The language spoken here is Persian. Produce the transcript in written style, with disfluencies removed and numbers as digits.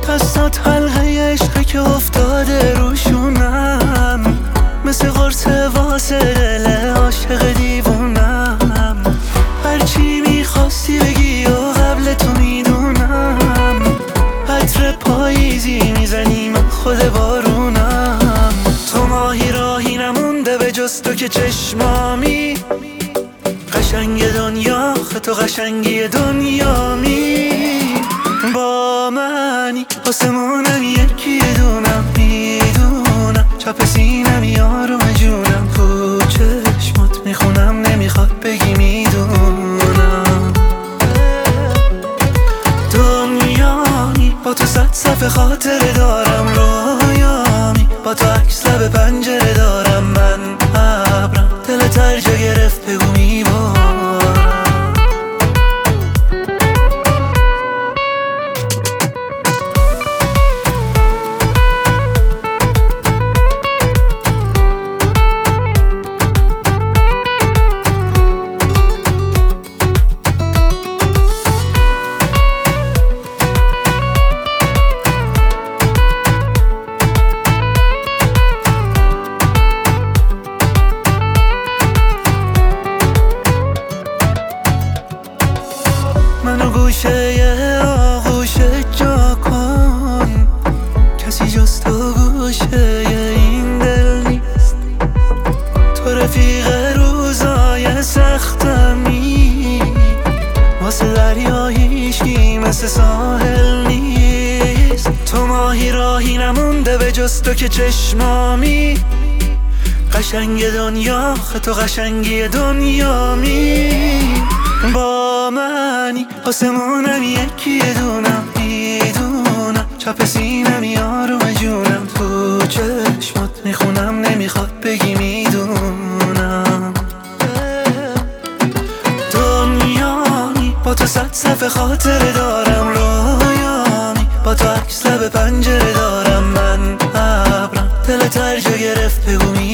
دستات حلقه عشقه که افتاده روشونم، مثل قرص واسه دل عاشق دیوونم. هرچی میخواستی بگی و قبل تو میدونم، عطر پاییزی میزنی من خود بارونم. تو ماهی راهی نمونده به جز تو که چشمامی، قشنگ دنیا تو قشنگی دنیامی. با منی آسمونم یکی دونم، میدونم چپ سینم یارم جونم، تو چشمات میخونم نمیخواد بگی میدونم. دنیامی با تو صد صفحه خاطره دارم، رویامی با تو عکس لب پنجره دارم. من ابرم دلت هر جا گرفت بگو میبارم. منو گوشه آغوشه جا کن، کسی جز تو گوشه این دل نیست. تو رفیق روزای سختمی، واسه دریای هیچکی مثل ساحل نیست. تو ماهی راهی نمونده به جز تو که چشمامی، قشنگ دنیا تو قشنگی دنیامی. با منی آسمونم یکی دونم، میدونم چپ سینم یارم جونم، تو چشمات میخونم نمیخواد بگی میدونم. دنیامی با تو صد صفحه خاطره دارم، رویامی با تو عکس لب پنجره دارم. من ابرم دلت هر جا گرفت بگو